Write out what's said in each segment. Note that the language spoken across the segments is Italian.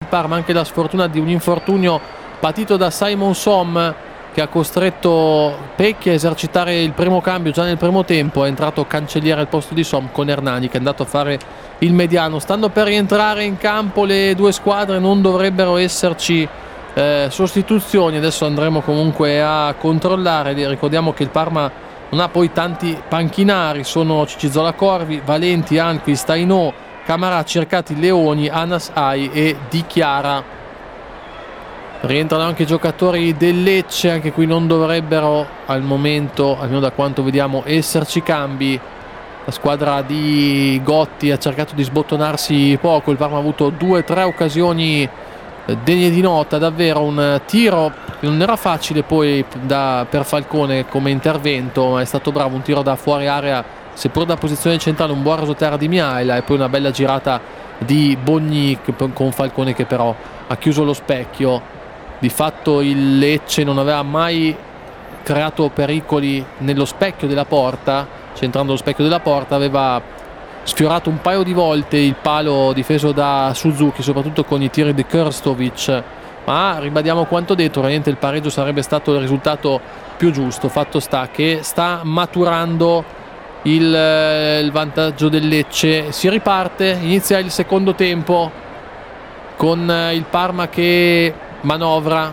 Parma anche la sfortuna di un infortunio patito da Simon Som, che ha costretto Pecchi a esercitare il primo cambio già nel primo tempo. È entrato Cancelliere al posto di Som con Hernani, che è andato a fare il mediano. Stando per rientrare in campo le due squadre, non dovrebbero esserci sostituzioni. Adesso andremo comunque a controllare. Ricordiamo che il Parma non ha poi tanti panchinari, sono Cicizola Corvi, Valenti, Anquist, Aino, Camarà, Cercati, Leoni, Anas Ai e Di Chiara. Rientrano anche i giocatori del Lecce, anche qui non dovrebbero al momento, almeno da quanto vediamo, esserci cambi. La squadra di Gotti ha cercato di sbottonarsi poco, il Parma ha avuto 2-3 occasioni degne di nota, davvero un tiro che non era facile poi per Falcone come intervento, ma è stato bravo, un tiro da fuori area, seppur da posizione centrale, un buon rasoterra di Mihaila e poi una bella girata di Bogni con Falcone che però ha chiuso lo specchio. Di fatto il Lecce non aveva mai creato pericoli nello specchio della porta, centrando lo specchio della porta, aveva sfiorato un paio di volte il palo difeso da Suzuki, soprattutto con i tiri di Krstovic, ma ribadiamo quanto detto, veramente il pareggio sarebbe stato il risultato più giusto. Fatto sta che sta maturando il vantaggio del Lecce, si riparte, inizia il secondo tempo con il Parma che manovra.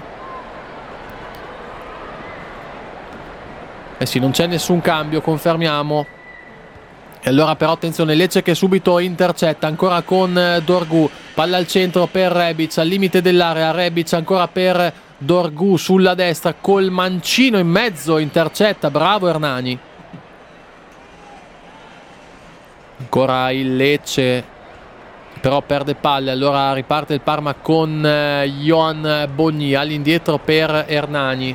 Sì, non c'è nessun cambio, confermiamo. E allora però attenzione, Lecce che subito intercetta, ancora con Dorgu, palla al centro per Rebic, al limite dell'area, Rebic ancora per Dorgu sulla destra, col mancino in mezzo, intercetta, bravo Hernani. Ancora il Lecce però perde palle, allora riparte il Parma con Johan Bogni all'indietro per Hernani,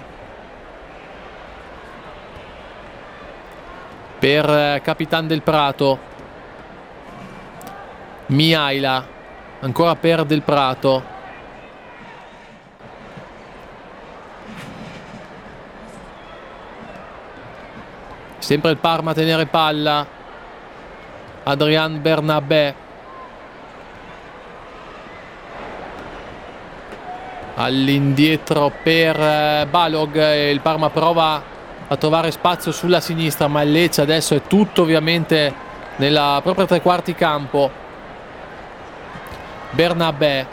per Capitan del Prato, Mihaila ancora per Del Prato, sempre il Parma a tenere palla, Adrian Bernabé all'indietro per Balog, il Parma prova a trovare spazio sulla sinistra, ma il Lecce adesso è tutto ovviamente nella propria tre quarti campo. Bernabé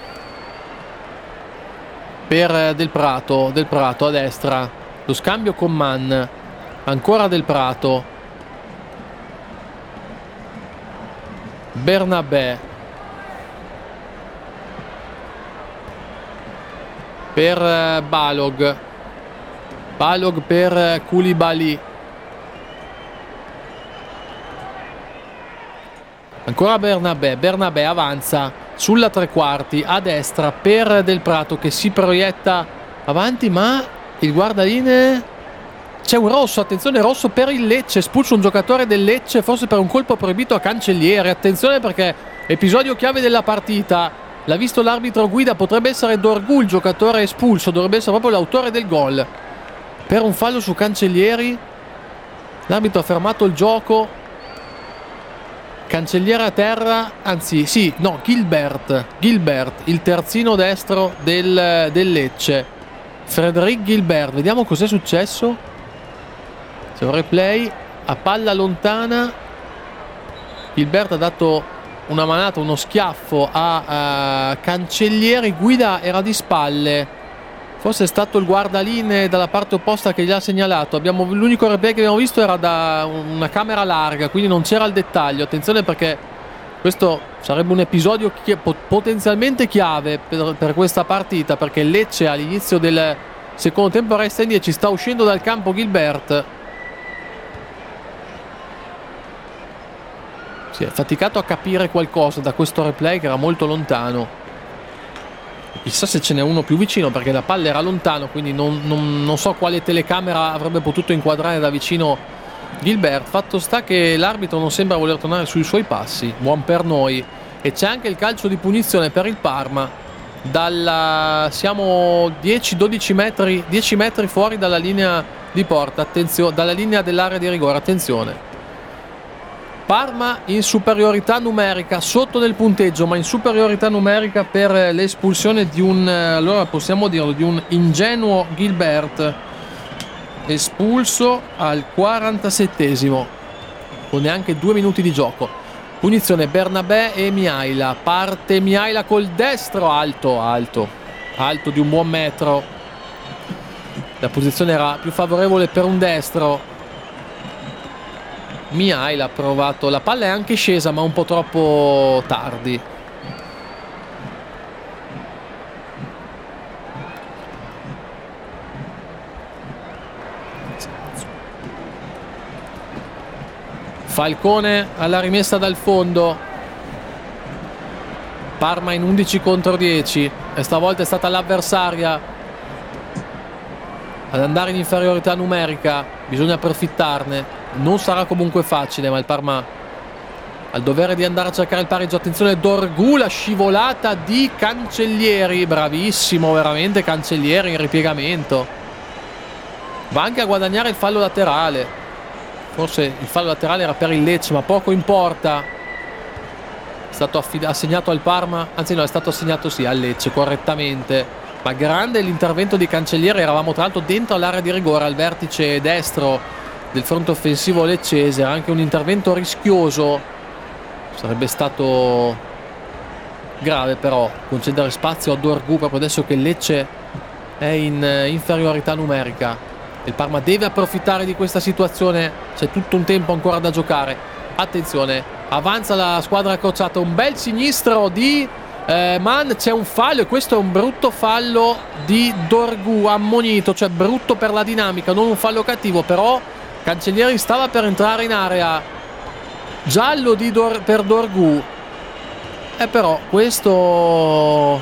per Del Prato a destra, lo scambio con Mann, ancora Del Prato, Bernabé per Balog per Koulibaly, ancora Bernabé avanza sulla tre quarti a destra per Del Prato che si proietta avanti, ma il guardalinee, c'è un rosso, attenzione, rosso per il Lecce, espulso un giocatore del Lecce forse per un colpo proibito a Cancelliere. Attenzione perché episodio chiave della partita, l'ha visto l'arbitro guida, potrebbe essere Dorgu il giocatore espulso, dovrebbe essere proprio l'autore del gol per un fallo su Cancellieri. L'arbitro ha fermato il gioco, Cancelliere a terra, anzi sì, no, Gilbert, il terzino destro del Lecce, Frédéric Gilbert. Vediamo cos'è successo. C'è un replay a palla lontana, Gilbert ha dato una manata, uno schiaffo a Cancellieri, guida era di spalle, forse è stato il guardalinee dalla parte opposta che gli ha segnalato. L'unico replay che abbiamo visto era da una camera larga, quindi non c'era il dettaglio. Attenzione perché questo sarebbe un episodio potenzialmente chiave per questa partita, perché il Lecce all'inizio del secondo tempo resta in 10, sta uscendo dal campo Gilbert, si è faticato a capire qualcosa da questo replay che era molto lontano. Chissà se ce n'è uno più vicino, perché la palla era lontano, quindi non so quale telecamera avrebbe potuto inquadrare da vicino Gilbert. Fatto sta che l'arbitro non sembra voler tornare sui suoi passi, buon per noi. E c'è anche il calcio di punizione per il Parma. Siamo 10-12 metri, 10 metri fuori dalla linea di porta, attenzione, dalla linea dell'area di rigore, attenzione. Parma in superiorità numerica, sotto nel punteggio ma in superiorità numerica per l'espulsione di un, allora possiamo dirlo, di un ingenuo Gilbert, espulso al 47esimo con neanche 2 minuti di gioco. Punizione Bernabé e Miaila, parte Miaila col destro, alto di un buon metro, la posizione era più favorevole per un destro. Miaila ha provato, la palla è anche scesa ma un po' troppo tardi. Falcone alla rimessa dal fondo. Parma in 11 contro 10 e stavolta è stata l'avversaria ad andare in inferiorità numerica, bisogna approfittarne. Non sarà comunque facile, ma il Parma ha il dovere di andare a cercare il pareggio. Attenzione Dorgu, la scivolata di Cancellieri, bravissimo veramente Cancellieri in ripiegamento, va anche a guadagnare il fallo laterale. Forse il fallo laterale era per il Lecce, ma poco importa. È stato assegnato al Parma, anzi no, è stato assegnato sì al Lecce correttamente. Ma grande l'intervento di Cancellieri, eravamo tra l'altro dentro all'area di rigore al vertice destro del fronte offensivo leccese. Era anche un intervento rischioso, sarebbe stato grave però concedere spazio a Dorgu proprio adesso che il Lecce è in inferiorità numerica. Il Parma deve approfittare di questa situazione, c'è tutto un tempo ancora da giocare. Attenzione, avanza la squadra crociata, un bel sinistro di Mann, c'è un fallo e questo è un brutto fallo di Dorgu, ammonito, cioè brutto per la dinamica, non un fallo cattivo, però Cancellieri stava per entrare in area, giallo per Dorgu, però questo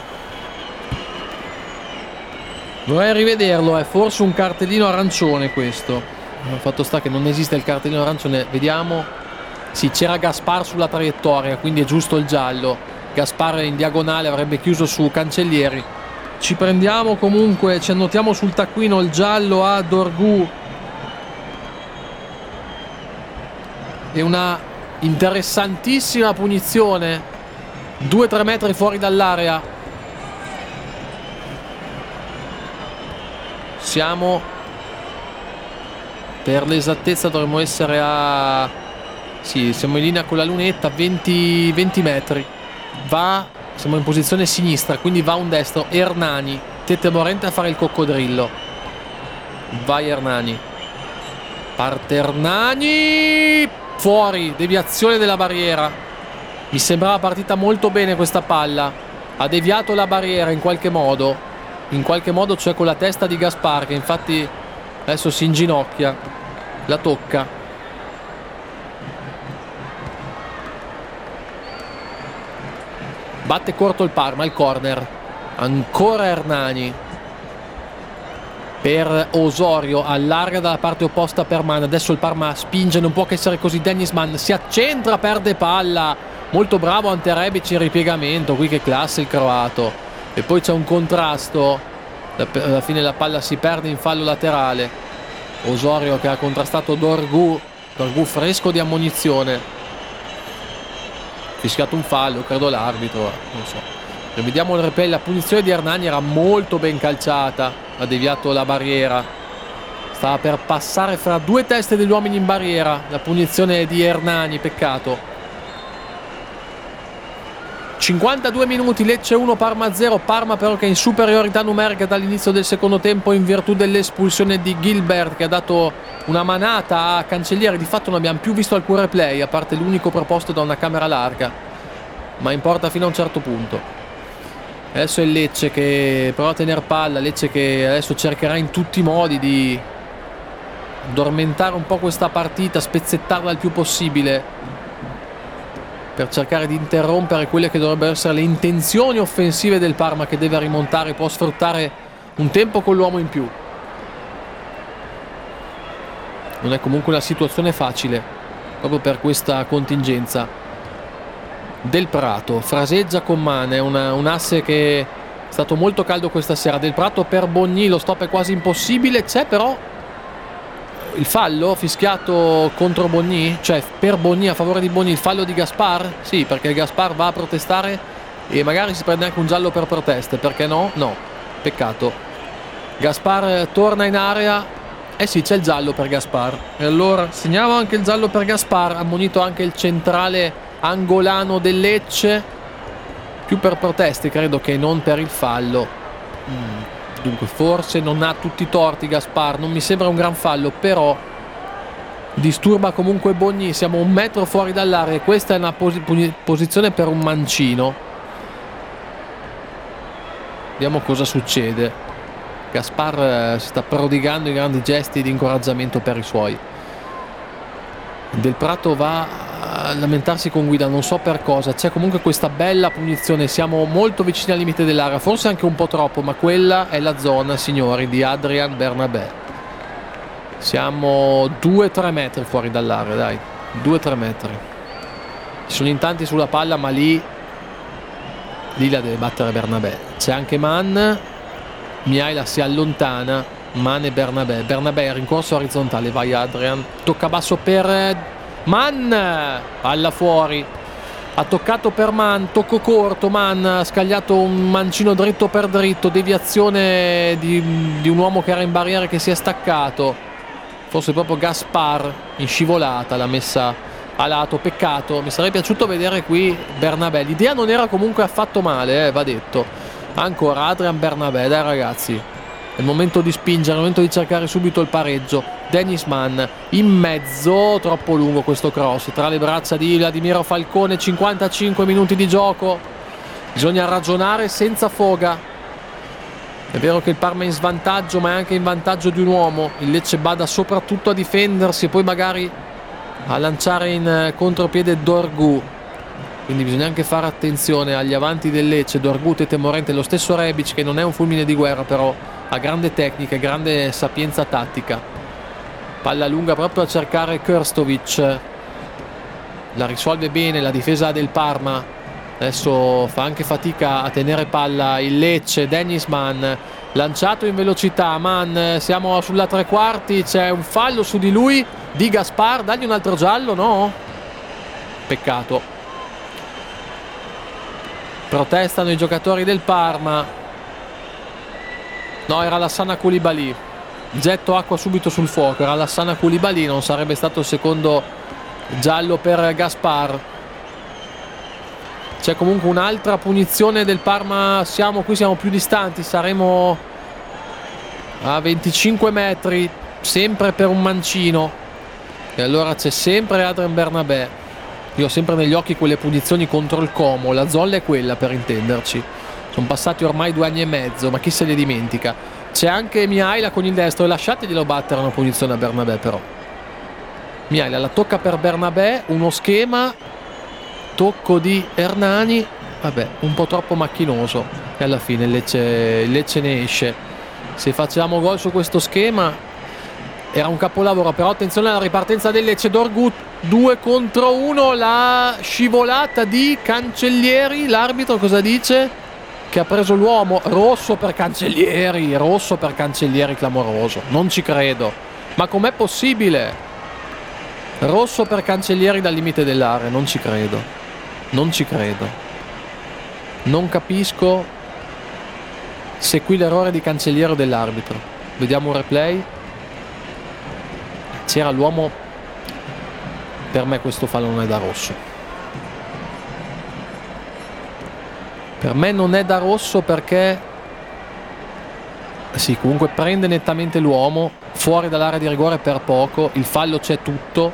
vorrei rivederlo, è forse un cartellino arancione questo. Il fatto sta che non esiste il cartellino arancione, vediamo, sì, c'era Gaspar sulla traiettoria, quindi è giusto il giallo. Gaspar in diagonale avrebbe chiuso su Cancellieri. Ci prendiamo comunque, ci annotiamo sul taccuino il giallo a Dorgu e una interessantissima punizione 2-3 metri fuori dall'area. Siamo, per l'esattezza dovremmo essere a, sì, siamo in linea con la lunetta, 20 metri. Siamo in posizione sinistra, quindi va un destro, Hernani, Tete Morente a fare il coccodrillo. Vai Hernani, parte Hernani, fuori, deviazione della barriera. Mi sembrava partita molto bene questa palla, ha deviato la barriera in qualche modo, cioè con la testa di Gaspar, che infatti adesso si inginocchia, la tocca. Batte corto il Parma, il corner, ancora Hernani per Osorio, allarga dalla parte opposta per Mann. Adesso il Parma spinge, non può che essere così. Dennis Mann si accentra, perde palla, molto bravo Ante Rebic in ripiegamento, qui che classe il croato. E poi c'è un contrasto, alla fine la palla si perde in fallo laterale. Osorio che ha contrastato Dorgu fresco di ammonizione, fischiato un fallo, credo l'arbitro, non so. Rivediamo il replay, la punizione di Hernani era molto ben calciata, ha deviato la barriera, stava per passare fra due teste degli uomini in barriera, la punizione di Hernani, peccato. 52 minuti, Lecce 1, Parma 0. Parma però che è in superiorità numerica dall'inizio del secondo tempo in virtù dell'espulsione di Gilbert, che ha dato una manata a Cancellieri. Di fatto non abbiamo più visto alcun replay, a parte l'unico proposto da una camera larga, ma importa fino a un certo punto. Adesso è il Lecce che prova a tenere palla, Lecce che adesso cercherà in tutti i modi di addormentare un po' questa partita, spezzettarla il più possibile, per cercare di interrompere quelle che dovrebbero essere le intenzioni offensive del Parma, che deve rimontare, può sfruttare un tempo con l'uomo in più. Non è comunque una situazione facile proprio per questa contingenza. Del Prato fraseggia con Mann, è un asse che è stato molto caldo questa sera. Del Prato per Bogni, lo stop è quasi impossibile, c'è però il fallo fischiato contro Bogny, cioè per Bogny, a favore di Bogny, il fallo di Gaspar? Sì, perché Gaspar va a protestare e magari si prende anche un giallo per proteste, perché no? No, peccato. Gaspar torna in area, eh sì, c'è il giallo per Gaspar, e allora segnava anche il giallo per Gaspar, ammonito anche il centrale angolano del Lecce, più per proteste credo che non per il fallo. Dunque forse non ha tutti i torti Gaspar, non mi sembra un gran fallo, però disturba comunque Bogny, siamo 1 metro fuori dall'area e questa è una posizione per un mancino. Vediamo cosa succede. Gaspar si sta prodigando i grandi gesti di incoraggiamento per i suoi. Del Prato va a lamentarsi con Guida, non so per cosa. C'è comunque questa bella punizione, siamo molto vicini al limite dell'area, forse anche un po' troppo, ma quella è la zona, signori, di Adrian Bernabé. Siamo 2-3 metri fuori dall'area, dai, 2-3 metri. Ci sono in tanti sulla palla, ma lì la deve battere Bernabé. C'è anche Mann, Mihaila si allontana, Mann e Bernabé. Bernabé rincorso orizzontale, vai Adrian, tocca basso per Mann, palla fuori, ha toccato per Mann, tocco corto, Mann ha scagliato un mancino dritto per dritto, deviazione di un uomo che era in barriera che si è staccato, forse proprio Gaspar in scivolata l'ha messa a lato, peccato, mi sarebbe piaciuto vedere qui Bernabé, l'idea non era comunque affatto male, va detto. Ancora Adrian Bernabé, dai ragazzi, è il momento di spingere, è il momento di cercare subito il pareggio. Dennis Mann in mezzo, troppo lungo questo cross tra le braccia di Vladimiro Falcone, 55 minuti di gioco, bisogna ragionare senza foga. È vero che il Parma è in svantaggio, ma è anche in vantaggio di un uomo. Il Lecce bada soprattutto a difendersi e poi magari a lanciare in contropiede Dorgu, quindi bisogna anche fare attenzione agli avanti del Lecce, Dorgu, Tete Morente, lo stesso Rebic che non è un fulmine di guerra, però ha grande tecnica e grande sapienza tattica. Palla lunga proprio a cercare Krstovic, la risolve bene la difesa del Parma, adesso fa anche fatica a tenere palla il Lecce. Dennis Mann lanciato in velocità, Mann, siamo sulla tre quarti, c'è un fallo su di lui di Gaspar, dagli un altro giallo, no? Peccato. Protestano i giocatori del Parma. No, era Lassana Koulibaly, getto acqua subito sul fuoco, era Lassana Koulibaly, non sarebbe stato il secondo giallo per Gaspar. C'è comunque un'altra punizione del Parma, siamo più distanti, saremo a 25 metri, sempre per un mancino, e allora c'è sempre Adrian Bernabé. Io ho sempre negli occhi quelle punizioni contro il Como, la Zolla è quella, per intenderci. Sono passati ormai 2 anni e mezzo, ma chi se le dimentica. C'è anche Mihaila con il destro, e lasciateglielo battere una punizione a Bernabé, però Mihaila la tocca per Bernabé, uno schema, tocco di Hernani, vabbè, un po' troppo macchinoso, e alla fine il Lecce ne esce. Se facciamo gol su questo schema era un capolavoro, però attenzione alla ripartenza del Lecce. Dorgu 2 contro 1, la scivolata di Cancellieri, l'arbitro cosa dice? Che ha preso l'uomo, rosso per Cancellieri, clamoroso, non ci credo, ma com'è possibile? Rosso per Cancellieri dal limite dell'area, non ci credo, non capisco se qui l'errore di Cancellieri o dell'arbitro. Vediamo un replay. C'era l'uomo, per me questo fallo non è da rosso, per me non è da rosso, perché sì, comunque prende nettamente l'uomo fuori dall'area di rigore per poco, il fallo c'è tutto,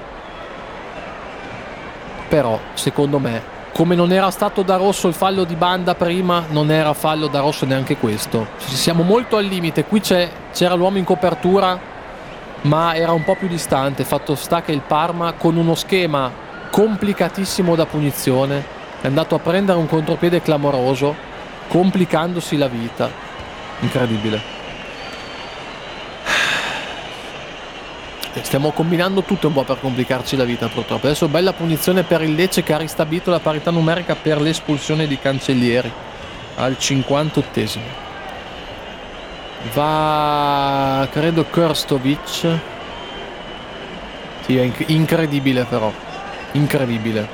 però secondo me, come non era stato da rosso il fallo di Banda prima, non era fallo da rosso neanche questo. Siamo molto al limite, qui c'era l'uomo in copertura ma era un po' più distante. Fatto sta che il Parma, con uno schema complicatissimo da punizione, è andato a prendere un contropiede clamoroso, complicandosi la vita. Incredibile. Stiamo combinando tutto un po' per complicarci la vita, purtroppo. Adesso bella punizione per il Lecce, che ha ristabilito la parità numerica per l'espulsione di Cancellieri al 58esimo. Va, credo, Krstovic. Sì, è incredibile però, incredibile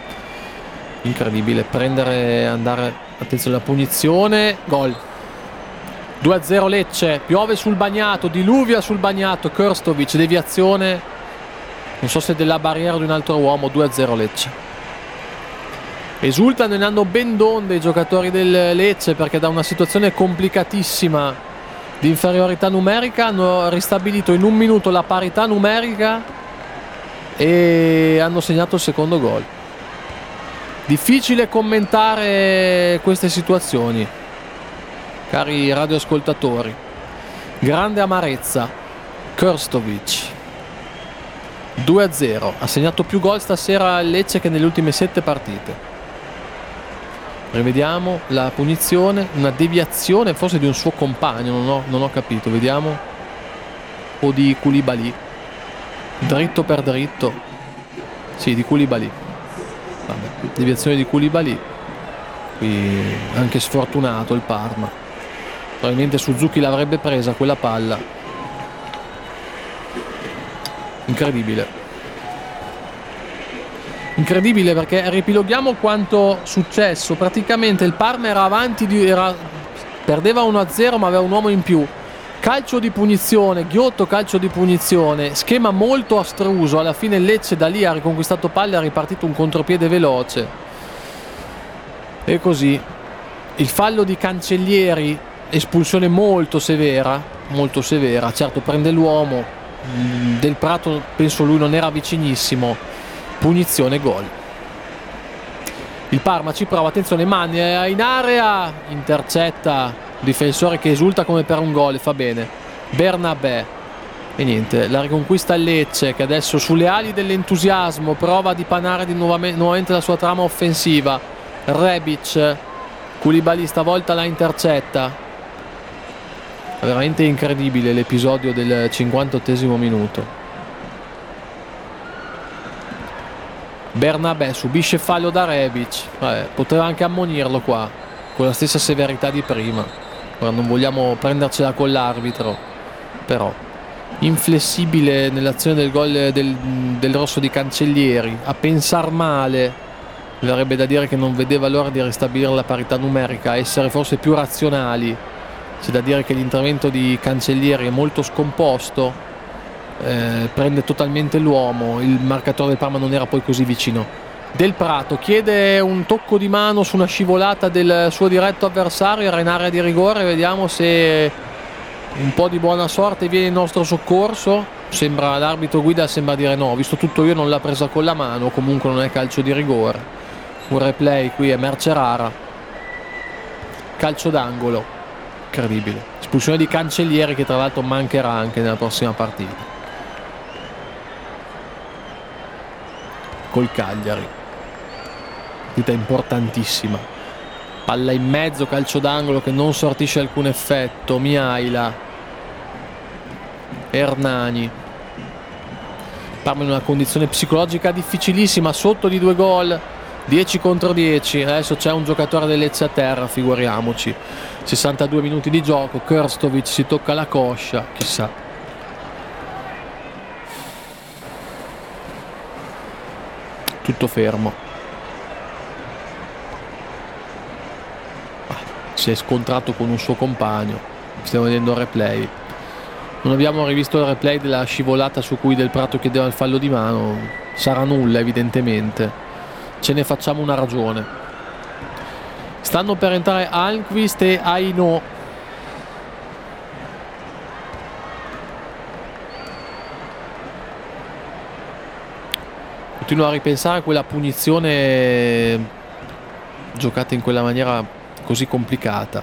prendere, andare, attenzione alla punizione, gol. 2-0 Lecce, piove sul bagnato, diluvia sul bagnato, Krstovic, deviazione, non so se della barriera di un altro uomo. 2-0 Lecce. Esultano e ne hanno ben donde i giocatori del Lecce, perché da una situazione complicatissima di inferiorità numerica hanno ristabilito in un minuto la parità numerica e hanno segnato il secondo gol. Difficile commentare queste situazioni, cari radioascoltatori. Grande amarezza. Krstovic 2-0, ha segnato più gol stasera il Lecce che nelle ultime 7 partite. Rivediamo la punizione, una deviazione forse di un suo compagno, non ho capito, vediamo, o di Koulibaly, dritto per dritto, sì, di Koulibaly. Vabbè, deviazione di Koulibaly, qui anche sfortunato il Parma, probabilmente Suzuki l'avrebbe presa quella palla. Incredibile, perché ripiloghiamo quanto successo. Praticamente il Parma era avanti, perdeva 1-0 ma aveva un uomo in più, calcio di punizione, ghiotto calcio di punizione, schema molto astruso, alla fine il Lecce da lì ha riconquistato palle, ha ripartito un contropiede veloce e così il fallo di Cancellieri, espulsione molto severa, certo prende l'uomo, Del Prato penso lui non era vicinissimo, punizione, gol. Il Parma ci prova, attenzione, Manni è in area, intercetta, difensore che esulta come per un gol, fa bene Bernabé e niente, la riconquista il Lecce, che adesso sulle ali dell'entusiasmo prova a dipanare nuovamente la sua trama offensiva. Rebic, Koulibaly stavolta la intercetta. Veramente incredibile l'episodio del 58esimo minuto. Bernabé subisce fallo da Rebic, poteva anche ammonirlo qua con la stessa severità di prima. Ora non vogliamo prendercela con l'arbitro, però inflessibile nell'azione del gol del rosso di Cancellieri, a pensar male, verrebbe da dire che non vedeva l'ora di ristabilire la parità numerica, essere forse più razionali. C'è da dire che l'intervento di Cancellieri è molto scomposto, prende totalmente l'uomo, il marcatore del Parma non era poi così vicino. Del Prato chiede un tocco di mano su una scivolata del suo diretto avversario, era in area di rigore, vediamo se un po' di buona sorte viene in nostro soccorso. Sembra, l'arbitro guida sembra dire no, visto tutto io non l'ha presa con la mano, comunque non è calcio di rigore. Un replay qui è merce rara, calcio d'angolo, incredibile, espulsione di Cancellieri che tra l'altro mancherà anche nella prossima partita col Cagliari. Partita importantissima, palla in mezzo, calcio d'angolo che non sortisce alcun effetto. Mihaila, Hernani, Parma in una condizione psicologica difficilissima, sotto di 2 gol, 10 contro 10. Adesso c'è un giocatore del Lecce a terra, figuriamoci. 62 minuti di gioco, Krstovic si tocca la coscia, chissà. Tutto fermo. Si è scontrato con un suo compagno, stiamo vedendo il replay, non abbiamo rivisto il replay della scivolata su cui Del Prato chiedeva il fallo di mano, sarà nulla evidentemente, ce ne facciamo una ragione. Stanno per entrare Almqvist e Aino. Continuo a ripensare a quella punizione giocata in quella maniera così complicata.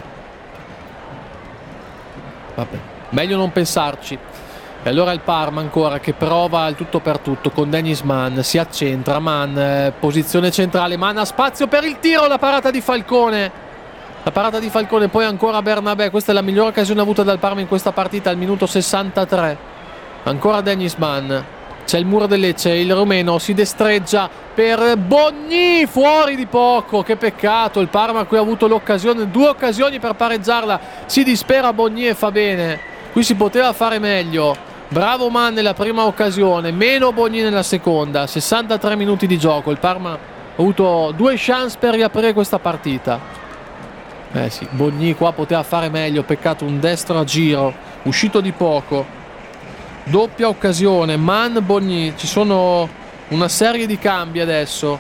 Vabbè, meglio non pensarci. E allora il Parma ancora che prova il tutto per tutto con Dennis Mann, si accentra Mann, posizione centrale, Mann ha spazio per il tiro, la parata di Falcone, poi ancora Bernabé. Questa è la migliore occasione avuta dal Parma in questa partita al minuto 63. Ancora Dennis Mann, c'è il muro del Lecce, il rumeno si destreggia per Bogny, fuori di poco, che peccato. Il Parma qui ha avuto l'occasione, 2 occasioni per pareggiarla, si dispera Bogny e fa bene, qui si poteva fare meglio. Bravo Man nella prima occasione, meno Bogni nella seconda. 63 minuti di gioco, il Parma ha avuto 2 chance per riaprire questa partita. Sì, Bogni qua poteva fare meglio, peccato un destro a giro, uscito di poco. Doppia occasione, Man, Bogni, ci sono una serie di cambi adesso.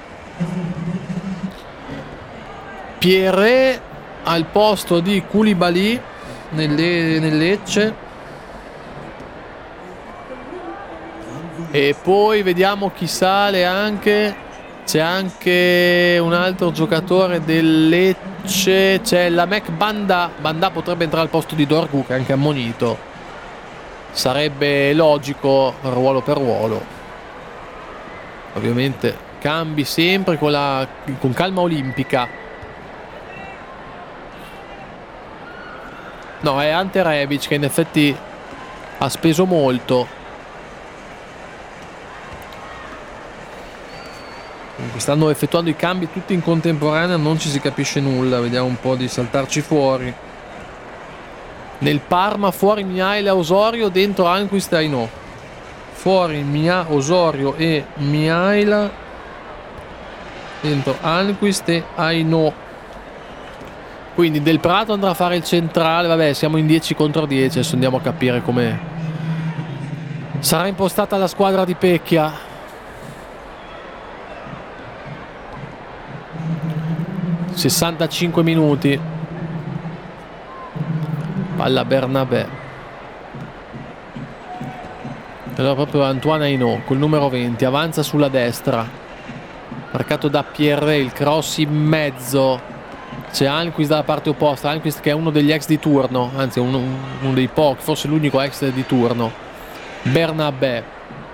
Pierre al posto di Koulibaly nel Lecce. E poi vediamo chi sale anche. C'è anche un altro giocatore del Lecce, c'è la Mec Banda. Banda potrebbe entrare al posto di Dorgu, che è anche ammonito. Sarebbe logico ruolo per ruolo. Ovviamente cambi sempre con calma olimpica. No, è Ante Rebic che in effetti ha speso molto. Stanno effettuando i cambi tutti in contemporanea, non ci si capisce nulla. Vediamo un po' di saltarci fuori. Nel Parma fuori Miaila, Osorio, dentro Almquist e Aino. Fuori Osorio e Miaila, dentro Almquist e Aino. Quindi Del Prato andrà a fare il centrale. Vabbè, siamo in 10 contro 10. Adesso andiamo a capire come sarà impostata la squadra di Pecchia. 65 minuti. Palla Bernabé. Allora proprio Antoine Aino col numero 20 avanza sulla destra, marcato da Pierre, il cross in mezzo. C'è Almquist dalla parte opposta, Almquist che è uno degli ex di turno, anzi uno dei pochi, forse l'unico ex di turno. Bernabé,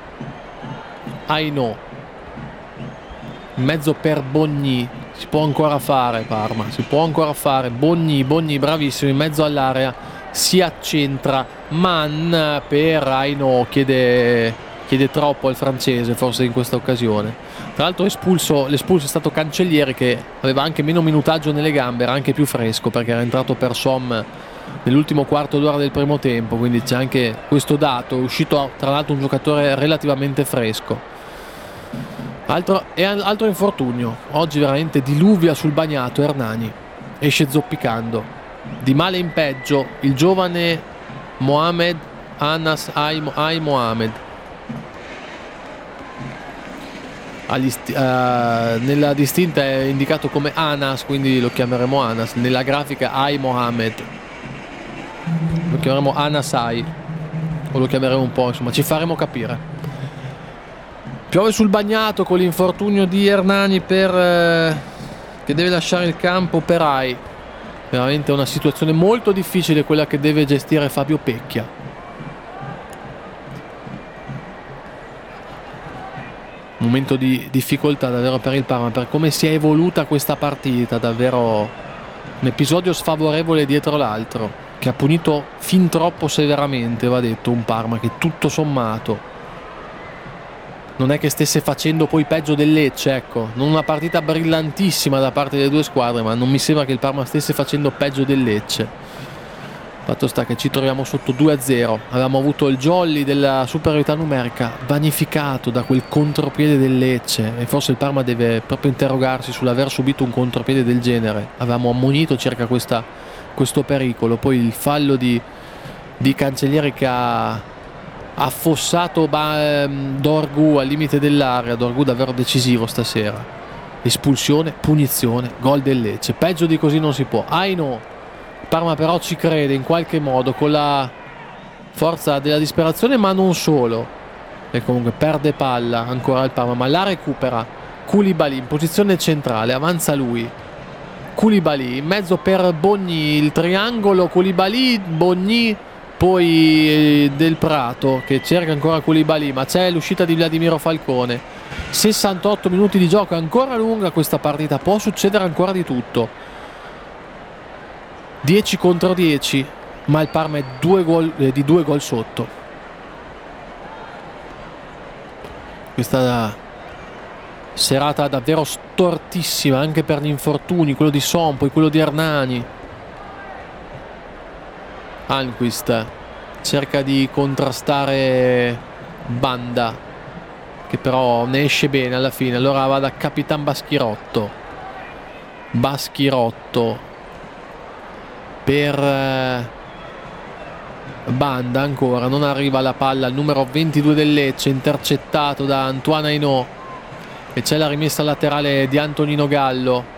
Aino in mezzo per Bogni. Si può ancora fare Parma, si può ancora fare. Bogni bravissimo in mezzo all'area, si accentra. Man per Aino, chiede troppo al francese forse in questa occasione. Tra l'altro l'espulso è stato Cancellieri, che aveva anche meno minutaggio nelle gambe, era anche più fresco perché era entrato per Somme nell'ultimo quarto d'ora del primo tempo, quindi c'è anche questo dato. È uscito tra l'altro un giocatore relativamente fresco. Altro infortunio, oggi veramente diluvia sul bagnato. Hernani esce zoppicando, di male in peggio il giovane Mohamed Anas Ai Mohamed. Nella distinta è indicato come Anas, quindi lo chiameremo Anas. Nella grafica Ai Mohamed, lo chiameremo Anas Ai, o lo chiameremo un po', insomma ci faremo capire. Piove sul bagnato con l'infortunio di Hernani che deve lasciare il campo per Ai. Veramente una situazione molto difficile quella che deve gestire Fabio Pecchia. Momento di difficoltà davvero per il Parma, per come si è evoluta questa partita. Davvero un episodio sfavorevole dietro l'altro, che ha punito fin troppo severamente, va detto, un Parma che tutto sommato non è che stesse facendo poi peggio del Lecce, ecco. Non una partita brillantissima da parte delle due squadre, ma non mi sembra che il Parma stesse facendo peggio del Lecce. Fatto sta che ci troviamo sotto 2-0. Avevamo avuto il jolly della superiorità numerica vanificato da quel contropiede del Lecce, e forse il Parma deve proprio interrogarsi sull'aver subito un contropiede del genere. Avevamo ammonito circa questo pericolo. Poi il fallo di Cancellieri che ha affossato Dorgu al limite dell'area. Dorgu davvero decisivo stasera. Espulsione, punizione, gol del Lecce. Peggio di così non si può. Aino. Parma però ci crede in qualche modo con la forza della disperazione, ma non solo. E comunque perde palla ancora il Parma, ma la recupera Koulibaly in posizione centrale. Avanza lui, Koulibaly in mezzo per Bogni, il triangolo Koulibaly, Bogni, poi Del Prato che cerca ancora Koulibaly, ma c'è l'uscita di Vladimiro Falcone. 68 minuti di gioco, è ancora lunga questa partita, può succedere ancora di tutto. 10 contro 10, ma il Parma è di 2 gol sotto. Questa serata davvero stortissima anche per gli infortuni, quello di Son, poi quello di Hernani. Almquist cerca di contrastare Banda, che però ne esce bene alla fine. Allora va da Capitan Baschirotto per Banda, ancora non arriva la palla al numero 22 del Lecce, intercettato da Antoine Hainaut, e c'è la rimessa laterale di Antonino Gallo.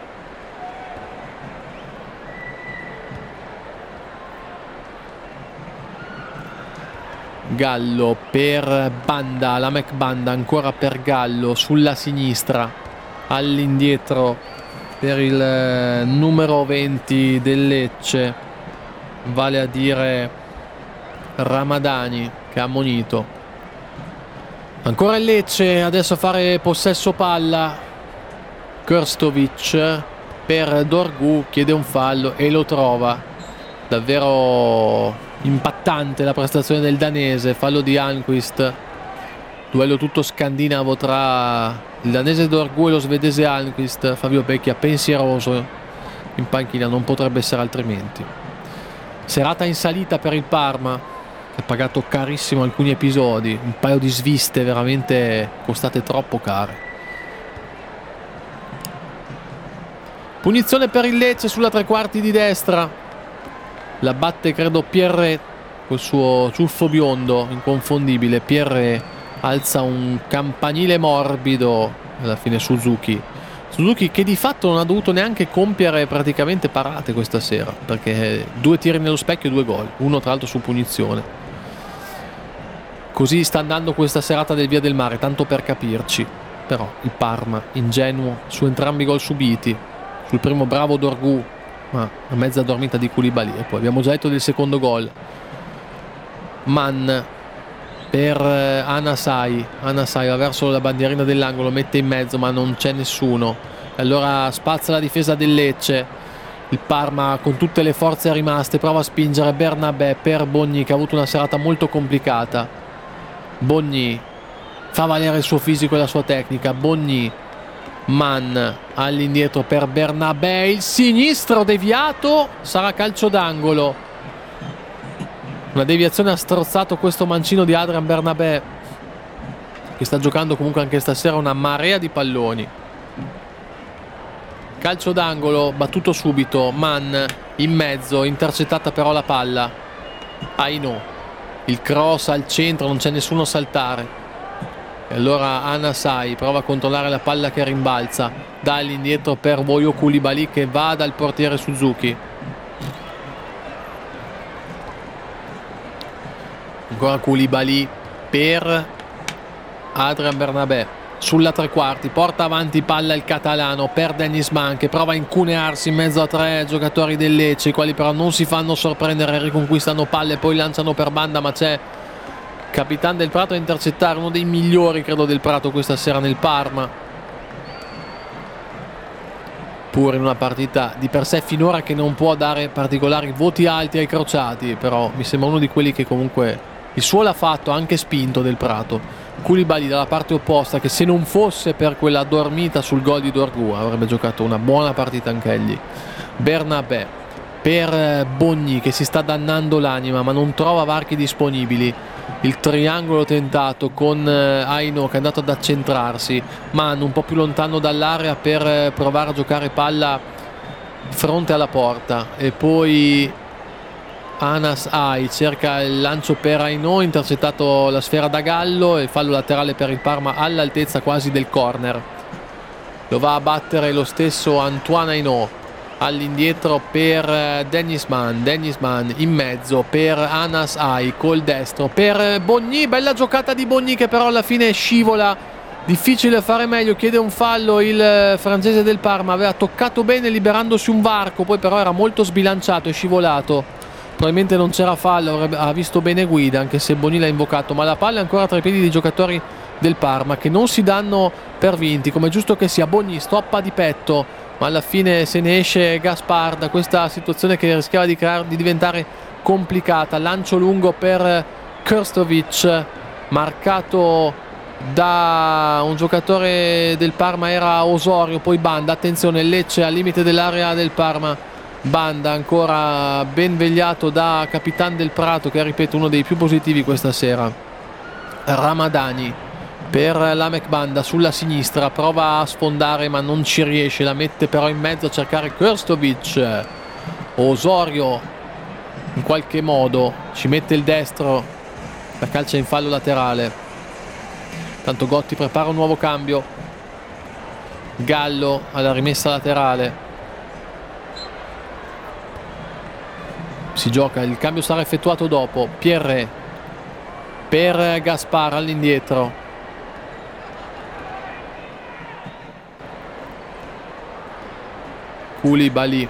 Gallo per Banda, la Banda ancora per Gallo sulla sinistra, all'indietro per il numero 20 del Lecce, vale a dire Ramadani, che ha ammonito. Ancora il Lecce adesso a fare possesso palla. Krstovic per Dorgu, chiede un fallo e lo trova. Davvero impattante la prestazione del danese, fallo di Almqvist, duello tutto scandinavo tra il danese Dorgu e lo svedese Almqvist. Fabio Pecchia pensieroso in panchina, non potrebbe essere altrimenti. Serata in salita per il Parma, che ha pagato carissimo alcuni episodi, un paio di sviste veramente costate troppo care. Punizione per il Lecce sulla tre quarti di destra. La batte credo Pierre col suo ciuffo biondo inconfondibile. Pierre alza un campanile morbido, alla fine Suzuki che di fatto non ha dovuto neanche compiere praticamente parate questa sera, perché 2 tiri nello specchio e 2 gol, uno tra l'altro su punizione. Così sta andando questa serata del Via del Mare, tanto per capirci. Però il Parma ingenuo su entrambi i gol subiti, sul primo bravo Dorgu, ma a mezza dormita di Koulibaly, e poi abbiamo già detto del secondo gol. Mann per Anasai va verso la bandierina dell'angolo, mette in mezzo ma non c'è nessuno, e allora spazza la difesa del Lecce. Il Parma con tutte le forze rimaste prova a spingere Bernabé per Bogny, che ha avuto una serata molto complicata. Bogny fa valere il suo fisico e la sua tecnica. Bogny, Mann all'indietro per Bernabé, il sinistro deviato, sarà calcio d'angolo. Una deviazione ha strozzato questo mancino di Adrian Bernabé, che sta giocando comunque anche stasera una marea di palloni. Calcio d'angolo battuto subito, Mann in mezzo, intercettata però la palla. Hainaut, il cross al centro, non c'è nessuno a saltare. E allora Anasai prova a controllare la palla che rimbalza, dà all'indietro per Woyo Koulibaly, che va dal portiere Suzuki. Ancora Koulibaly per Adrian Bernabé sulla tre quarti, porta avanti palla il catalano per Dennis Mann, che prova a incunearsi in mezzo a 3 giocatori del Lecce, i quali però non si fanno sorprendere, riconquistano palle, poi lanciano per Banda, ma c'è Capitan del Prato a intercettare, uno dei migliori credo del Prato questa sera nel Parma, pur in una partita di per sé finora che non può dare particolari voti alti ai crociati, però mi sembra uno di quelli che comunque il suo l'ha fatto, anche spinto del Prato. Koulibaly dalla parte opposta, che se non fosse per quella dormita sul gol di Dorgu avrebbe giocato una buona partita anch'egli. Bernabé per Bogny, che si sta dannando l'anima ma non trova varchi disponibili. Il triangolo tentato con Hainaut, che è andato ad accentrarsi, Mann un po' più lontano dall'area per provare a giocare palla fronte alla porta, e poi Anasai cerca il lancio per Hainaut, intercettato la sfera da Gallo, e fallo laterale per il Parma all'altezza quasi del corner. Lo va a battere lo stesso Antoine Hainaut, all'indietro per Dennis Mann in mezzo per Anasai col destro per Bogny, bella giocata di Bogny che però alla fine scivola, difficile fare meglio, chiede un fallo il francese del Parma, aveva toccato bene liberandosi un varco, poi però era molto sbilanciato e scivolato, probabilmente non c'era fallo, ha visto bene guida anche se Bogny l'ha invocato, ma la palla è ancora tra i piedi dei giocatori del Parma, che non si danno per vinti, come è giusto che sia. Bogny stoppa di petto, ma alla fine se ne esce Gaspard da questa situazione che rischiava di diventare complicata. Lancio lungo per Krstovic, marcato da un giocatore del Parma, era Osorio, poi Banda. Attenzione, Lecce al limite dell'area del Parma, Banda ancora ben vegliato da Capitan del Prato, che ripeto uno dei più positivi questa sera. Ramadani per l'Amek Banda sulla sinistra, prova a sfondare ma non ci riesce, la mette però in mezzo a cercare Krstovic. Osorio in qualche modo ci mette il destro, la calcia in fallo laterale. Tanto Gotti prepara un nuovo cambio. Gallo alla rimessa laterale. Si gioca, il cambio sarà effettuato dopo. Pierre per Gaspar all'indietro. Koulibaly.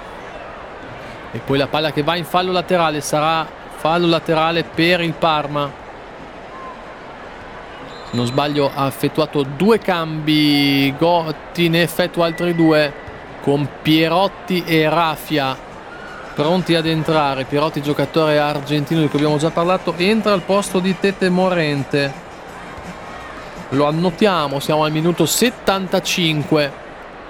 E poi la palla che va in fallo laterale, sarà fallo laterale per il Parma. Se non sbaglio ha effettuato 2 cambi Gotti, ne effettua altri 2 con Pierotti e Rafia pronti ad entrare. Pierotti, giocatore argentino di cui abbiamo già parlato, entra al posto di Tete Morente. Lo annotiamo, siamo al minuto 75.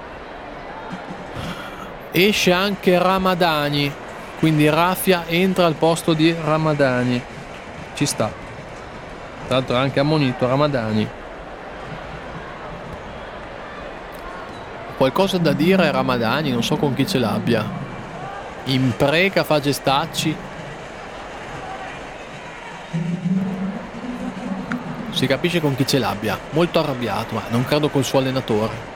Esce anche Ramadani, quindi Rafia entra al posto di Ramadani. Ci sta. Tra l'altro è anche ammonito Ramadani. Qualcosa da dire Ramadani, non so con chi ce l'abbia. Impreca, fa gestacci. Si capisce con chi ce l'abbia. Molto arrabbiato, ma non credo col suo allenatore.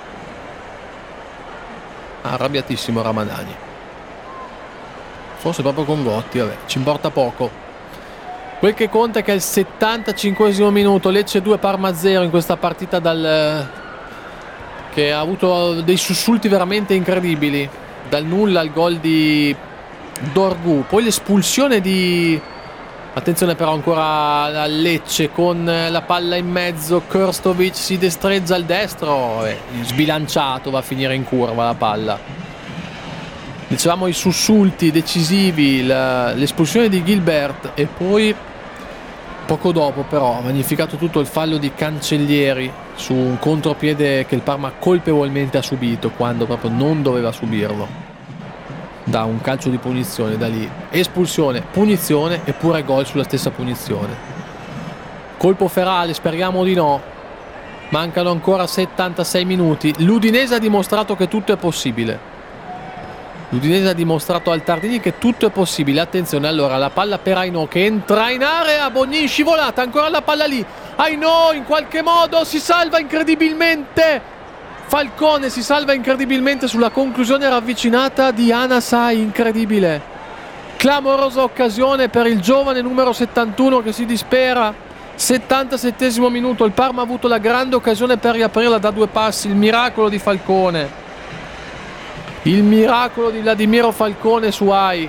Arrabbiatissimo Ramadani. Forse proprio con Gotti, vabbè, ci importa poco. Quel che conta è che è il 75esimo minuto, Lecce 2 Parma 0 in questa partita che ha avuto dei sussulti veramente incredibili. Dal nulla al gol di Dorgu, poi l'espulsione di... Attenzione però ancora a Lecce con la palla in mezzo. Krstovic si destreggia al destro, sbilanciato, va a finire in curva la palla. Dicevamo i sussulti decisivi, l'espulsione di Gilbert e poi poco dopo però ha vanificato tutto il fallo di Cancellieri su un contropiede che il Parma colpevolmente ha subito quando proprio non doveva subirlo. Da un calcio di punizione, da lì espulsione, punizione e pure gol sulla stessa punizione. Colpo ferale, speriamo di no. Mancano ancora 76 minuti. L'Udinese ha dimostrato che tutto è possibile. L'Udinese ha dimostrato al Tardini che tutto è possibile. Attenzione allora, la palla per Aino che entra in area. Bognin scivolata, ancora la palla lì. Aino in qualche modo si salva incredibilmente. Falcone si salva incredibilmente sulla conclusione ravvicinata di Anasai, incredibile. Clamorosa occasione per il giovane numero 71 che si dispera. 77esimo minuto, il Parma ha avuto la grande occasione per riaprirla da 2 passi, il miracolo di Falcone. Il miracolo di Vladimiro Falcone su Ai.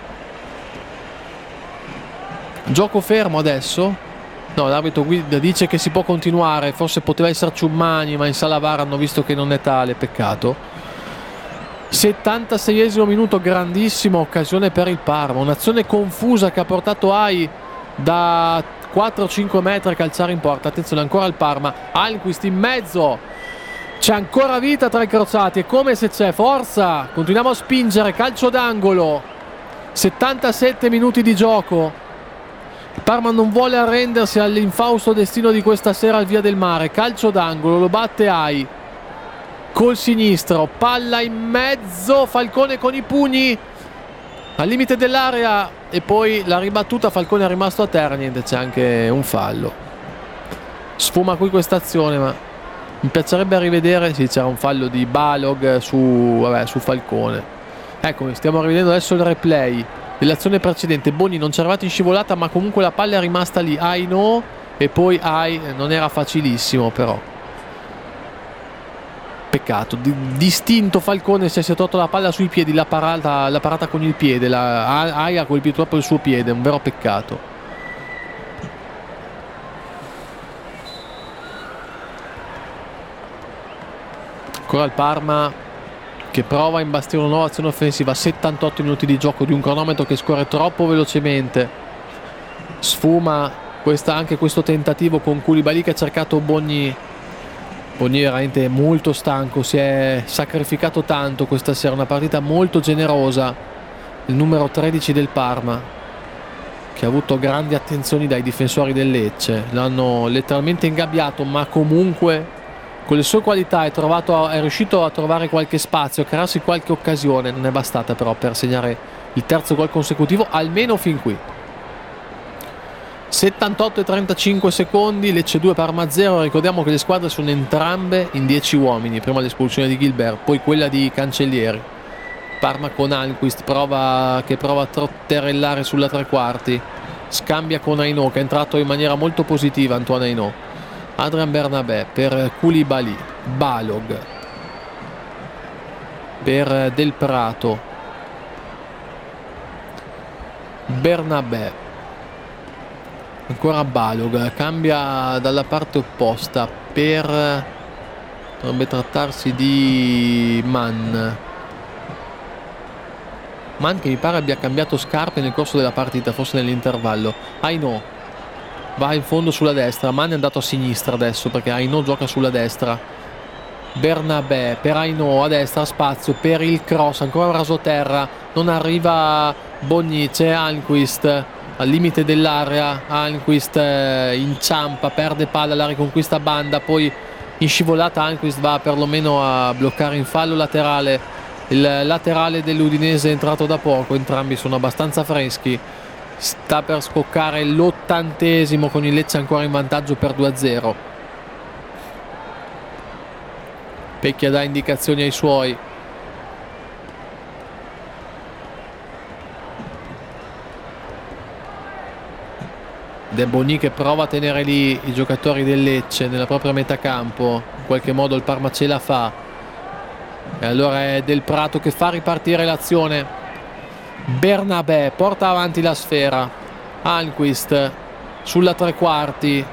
Gioco fermo adesso. No, l'arbitro guida dice che si può continuare, forse poteva esserci un mani, ma in sala VAR hanno visto che non è tale, peccato. 76esimo minuto, grandissima occasione per il Parma, un'azione confusa che ha portato Ai da 4-5 metri a calciare in porta. Attenzione ancora al Parma, Almqvist in mezzo, c'è ancora vita tra i crociati, è come se c'è, forza, continuiamo a spingere, calcio d'angolo, 77 minuti di gioco. Il Parma non vuole arrendersi all'infausto destino di questa sera al Via del Mare. Calcio d'angolo, lo batte Ai col sinistro, palla in mezzo, Falcone con i pugni al limite dell'area e poi la ribattuta, Falcone è rimasto a terra, niente, c'è anche un fallo. Sfuma qui questa azione, ma mi piacerebbe rivedere. Sì, c'era un fallo di Balog su Falcone. Ecco, stiamo rivedendo adesso il replay dell'azione precedente. Boni non ci è arrivato in scivolata, ma comunque la palla è rimasta lì. Ai no, e poi Ai non era facilissimo, però peccato. Distinto Falcone si è tolto la palla sui piedi, la parata con il piede. Ai ha colpito proprio il suo piede, un vero peccato. Ancora il Parma che prova a imbastire una nuova azione offensiva. 78 minuti di gioco, di un cronometro che scorre troppo velocemente. Sfuma anche questo tentativo con Koulibaly che ha cercato Bogni Bogni veramente molto stanco, si è sacrificato tanto questa sera, una partita molto generosa. Il numero 13 del Parma, che ha avuto grandi attenzioni dai difensori del Lecce, l'hanno letteralmente ingabbiato, ma comunque con le sue qualità è riuscito a trovare qualche spazio, a crearsi qualche occasione. Non è bastata però per segnare il terzo gol consecutivo, almeno fin qui. 78 e 35 secondi, Lecce 2 Parma 0. Ricordiamo che le squadre sono entrambe in 10 uomini, prima l'espulsione di Gilbert, poi quella di Cancellieri. Parma con Almquist che prova a trotterellare sulla tre quarti, scambia con Ainaud, che è entrato in maniera molto positiva. Antoine Ainaud, Adrian Bernabé per Koulibaly, Balog per Del Prato, Bernabé, ancora Balog, cambia dalla parte opposta dovrebbe trattarsi di Mann che mi pare abbia cambiato scarpe nel corso della partita, forse nell'intervallo. Ainaud va in fondo sulla destra, Mann è andato a sinistra adesso perché Ainaud gioca sulla destra. Bernabé per Ainaud a destra, spazio per il cross, ancora un rasoterra, non arriva Bogni, c'è Almquist al limite dell'area. Almquist inciampa, perde palla, la riconquista Banda, poi in scivolata Almquist va perlomeno a bloccare in fallo laterale il laterale dell'Udinese, è entrato da poco. Entrambi sono abbastanza freschi. Sta per scoccare l'80° con il Lecce ancora in vantaggio per 2-0. Pecchia dà indicazioni ai suoi. De Bogni che prova a tenere lì i giocatori del Lecce nella propria metà campo. In qualche modo il Parma ce la fa. E allora è Del Prato che fa ripartire l'azione. Bernabé porta avanti la sfera. Almquist sulla tre quarti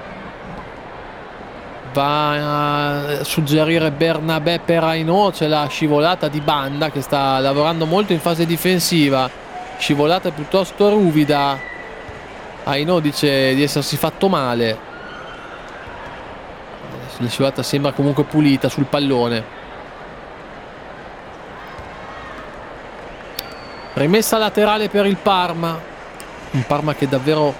va a suggerire Bernabé per Ainaud. C'è la scivolata di Banda che sta lavorando molto in fase difensiva, scivolata piuttosto ruvida. Ainaud dice di essersi fatto male. La scivolata sembra comunque pulita sul pallone. Rimessa laterale per il Parma, un Parma che davvero,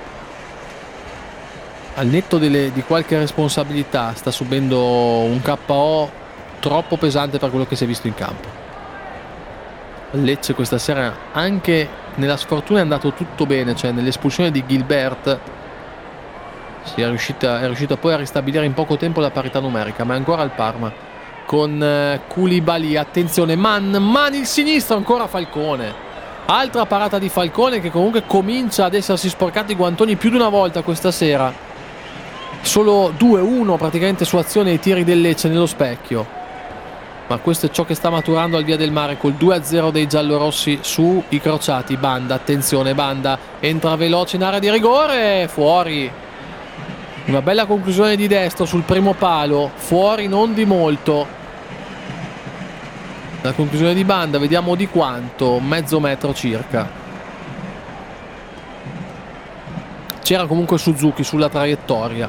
al netto di qualche responsabilità, sta subendo un KO troppo pesante per quello che si è visto in campo. Lecce questa sera, anche nella sfortuna, è andato tutto bene, cioè nell'espulsione di Gilbert è riuscita poi a ristabilire in poco tempo la parità numerica, ma è ancora il Parma con Koulibaly. Attenzione, Mann il sinistro, ancora Falcone. Altra parata di Falcone che comunque comincia ad essersi sporcato i guantoni più di una volta questa sera. Solo 2-1 praticamente su azione ai tiri del Lecce nello specchio. Ma questo è ciò che sta maturando al Via del Mare col 2-0 dei giallorossi sui crociati. Banda, attenzione, Banda entra veloce in area di rigore, fuori. Una bella conclusione di destro sul primo palo, fuori non di molto. La conclusione di Banda, vediamo di quanto, mezzo metro circa. C'era comunque Suzuki sulla traiettoria.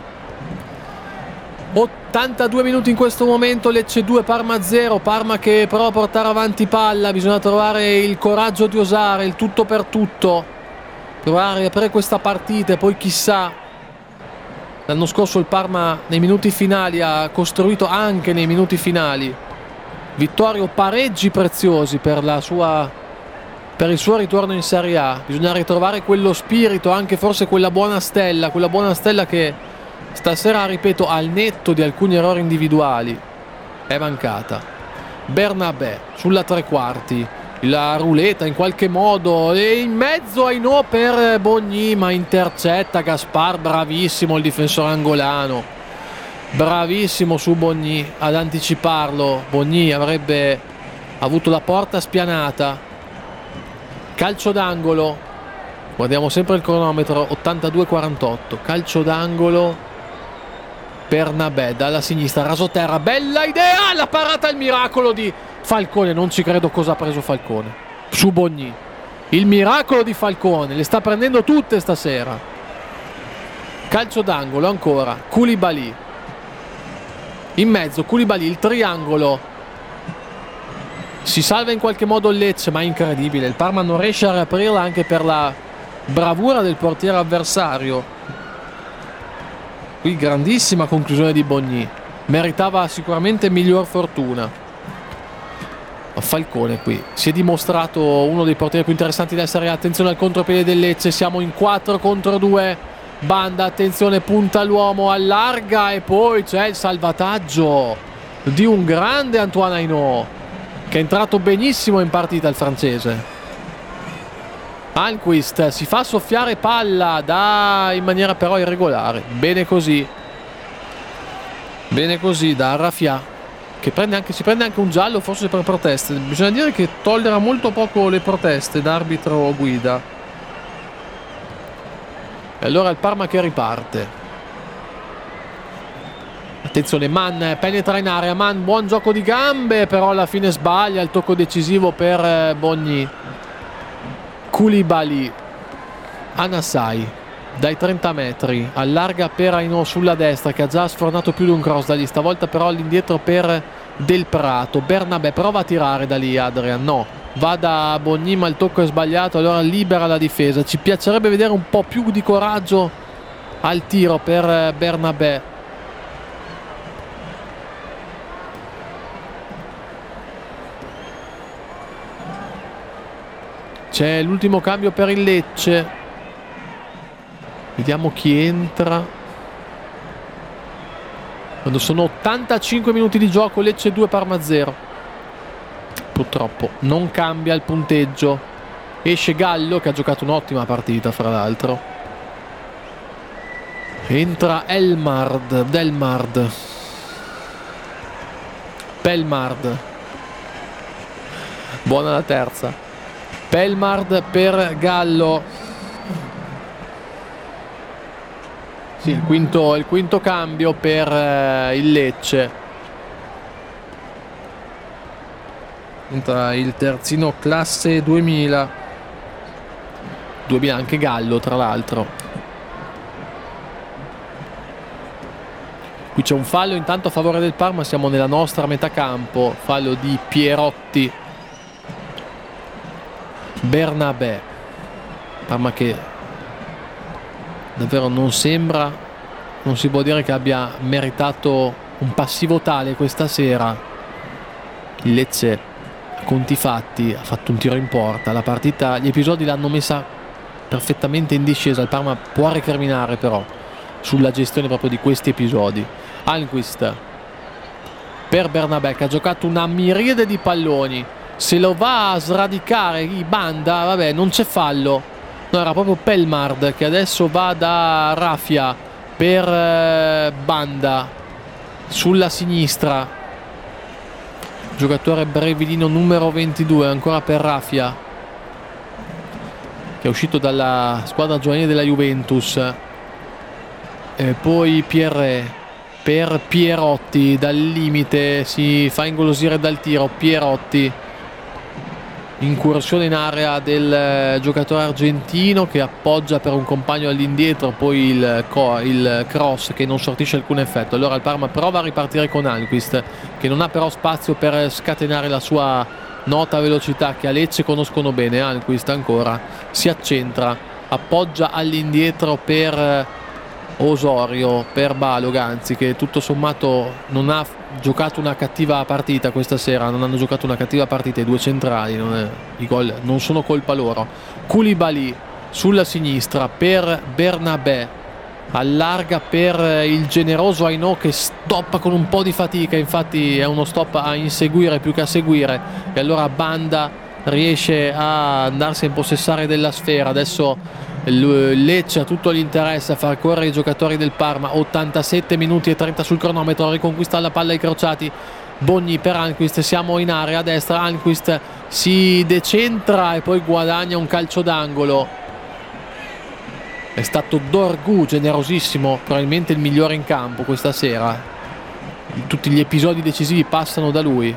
82 minuti in questo momento, Lecce 2 Parma 0. Parma che prova a portare avanti palla, bisogna trovare il coraggio di osare, il tutto per tutto, provare a riaprire questa partita e poi chissà. L'anno scorso il Parma nei minuti finali ha costruito anche nei minuti finali vittorie o pareggi preziosi per il suo ritorno in Serie A. Bisogna ritrovare quello spirito, anche forse quella buona stella che stasera, ripeto, al netto di alcuni errori individuali, è mancata. Bernabé sulla tre quarti, la ruleta in qualche modo, e in mezzo Ainaud per Bogni, ma intercetta Gaspar, bravissimo il difensore angolano. Bravissimo su Bogni ad anticiparlo. Bogni avrebbe avuto la porta spianata. Calcio d'angolo, guardiamo sempre il cronometro, 82-48. Calcio d'angolo, Bernabé dalla sinistra, rasoterra, bella idea, la parata, il miracolo di Falcone. Non ci credo cosa ha preso Falcone su Bogni. Il miracolo di Falcone, le sta prendendo tutte stasera. Calcio d'angolo ancora, Koulibaly in mezzo Koulibaly, il triangolo, si salva in qualche modo il Lecce, ma è incredibile, il Parma non riesce a riaprirla anche per la bravura del portiere avversario. Qui grandissima conclusione di Bogny, meritava sicuramente miglior fortuna. Falcone qui si è dimostrato uno dei portieri più interessanti da Serie A. Attenzione al contropiede del Lecce, siamo in 4 contro 2. Banda, attenzione, punta l'uomo, allarga e poi c'è il salvataggio di un grande Antoine Hainaut, che è entrato benissimo in partita, il francese. Almquist si fa soffiare palla in maniera però irregolare. Bene così da Raffia, che si prende anche un giallo, forse per proteste. Bisogna dire che tollera molto poco le proteste d'arbitro guida. E allora il Parma che riparte. Attenzione, Mann penetra in area, Mann, buon gioco di gambe, però alla fine sbaglia il tocco decisivo per Bogny. Koulibaly, Anassai dai 30 metri allarga per Hainaut sulla destra, che ha già sfornato più di un cross da lì, stavolta però all'indietro per Del Prato. Bernabé prova a tirare da lì, Adrian no, va da Bogny ma il tocco è sbagliato, allora libera la difesa. Ci piacerebbe vedere un po' più di coraggio al tiro per Bernabé. C'è l'ultimo cambio per il Lecce, vediamo chi entra. Quando sono 85 minuti di gioco, Lecce 2, Parma 0. Purtroppo non cambia il punteggio. Esce Gallo, che ha giocato un'ottima partita fra l'altro. Entra Pelmard. Buona la terza. Pelmard per Gallo. Sì, il quinto cambio per il Lecce. Entra il terzino classe 2000 anche Gallo, tra l'altro. Qui c'è un fallo intanto a favore del Parma, siamo nella nostra metà campo, fallo di Pierotti. Bernabé, Parma che davvero non si può dire che abbia meritato un passivo tale questa sera. Il Lecce, a conti fatti, ha fatto un tiro in porta, la partita, gli episodi l'hanno messa perfettamente in discesa. Il Parma può recriminare però sulla gestione proprio di questi episodi. Almquist per Bernabé, che ha giocato una miriade di palloni, se lo va a sradicare Banda, vabbè, non c'è fallo. No, era proprio Pelmard che adesso va da Raffia per Banda sulla sinistra. Giocatore brevilino numero 22 ancora per Raffia, che è uscito dalla squadra giovanile della Juventus. E poi Pierre per Pierotti dal limite, si fa ingolosire dal tiro. Pierotti, incursione in area del giocatore argentino che appoggia per un compagno all'indietro, poi il cross che non sortisce alcun effetto. Allora il Parma prova a ripartire con Almquist, che non ha però spazio per scatenare la sua nota velocità che a Lecce conoscono bene. Almquist ancora si accentra, appoggia all'indietro per Osorio, per Balog, anzi, che tutto sommato non ha giocato una cattiva partita questa sera. Non hanno giocato una cattiva partita i due centrali, i gol non sono colpa loro. Koulibaly sulla sinistra per Bernabé, allarga per il generoso Hainaut, che stoppa con un po' di fatica, infatti è uno stop a inseguire più che a seguire, e allora Banda riesce a andarsi a impossessare della sfera. Adesso Lecce ha tutto l'interesse a far correre i giocatori del Parma. 87 minuti e 30 sul cronometro, riconquista la palla ai crociati. Bogny per Almquist, siamo in area a destra, Almquist si decentra e poi guadagna un calcio d'angolo. È stato Dorgu generosissimo, probabilmente il migliore in campo questa sera. Tutti gli episodi decisivi passano da lui.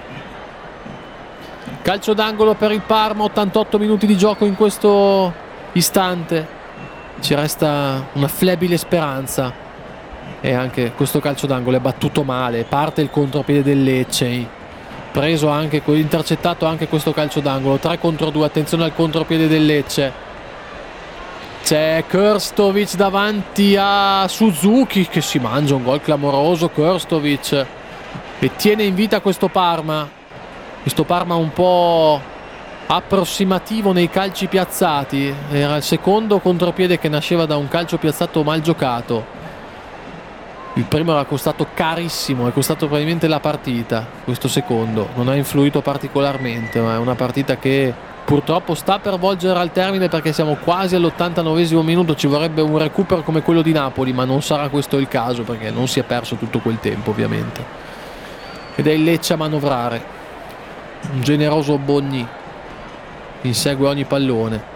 Calcio d'angolo per il Parma, 88 minuti di gioco in questo istante. Ci resta una flebile speranza. e anche questo calcio d'angolo è battuto male, parte il contropiede del Lecce, preso anche, intercettato anche questo calcio d'angolo. 3 contro 2, attenzione al contropiede del Lecce, c'è Krstovic davanti a Suzuki che si mangia un gol clamoroso. Krstovic e tiene in vita questo Parma un po' approssimativo nei calci piazzati. Era il secondo contropiede che nasceva da un calcio piazzato mal giocato. Il primo era costato carissimo, è costato probabilmente la partita. Questo secondo non ha influito particolarmente, ma è una partita che purtroppo sta per volgere al termine, perché siamo quasi all'89esimo minuto. Ci vorrebbe un recupero come quello di Napoli, ma non sarà questo il caso, perché non si è perso tutto quel tempo ovviamente. Ed è il Lecce a manovrare, un generoso Bogni insegue ogni pallone.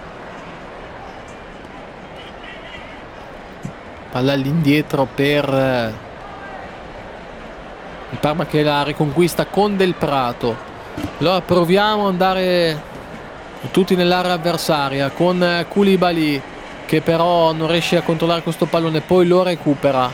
Palla all'indietro per il Parma che la riconquista con Del Prato. Allora proviamo ad andare tutti nell'area avversaria con Koulibaly, che però non riesce a controllare questo pallone, poi lo recupera.